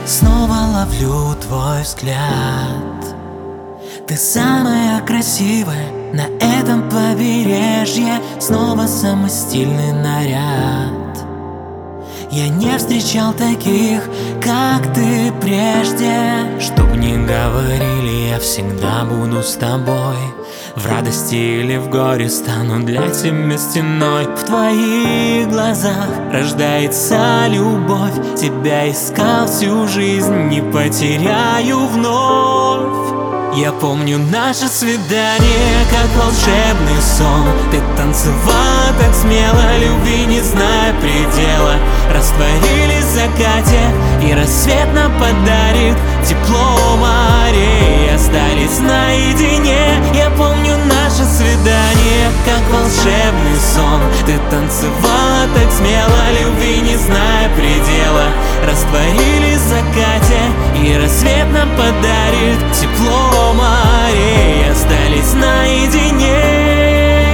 Снова ловлю твой взгляд. Ты самая красивая на этом побережье. Снова самый стильный наряд. Я не встречал таких, как ты прежде. Чтоб не говорили, я всегда буду с тобой. В радости или в горе стану для тебя стеной. В твоих глазах рождается любовь. Тебя искал всю жизнь, не потеряю вновь. Я помню наше свидание, как волшебный сон. Ты танцевала так смело, любви не зная предела. Растворились в закате, и рассвет нам подарит тепло морей. Остались наедине. Я помню наше свидание, как волшебный сон. Ты танцевала так смело, любви не зная предела. Растворились в закате, и рассвет нам подарит тепло морей. Остались наедине.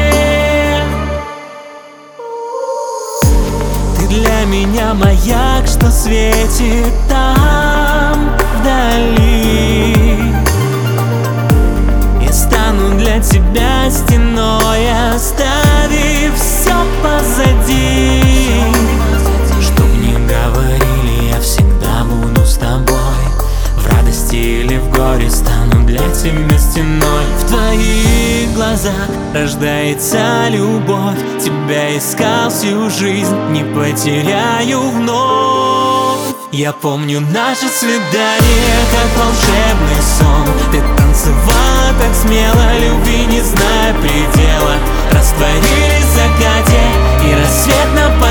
Ты для меня маяк, что светит там вдали. Я стану для тебя стеной, оставив все позади. Чтоб не говорили, я всегда буду с тобой. В радости или в горе стану для тебя стеной. В твоих глазах рождается любовь. Тебя искал всю жизнь, не потеряю вновь. Я помню наше свидание, как волшебный сон. Ты танцевала так смело, любви не зная предела. Растворились в закате, и рассвет нам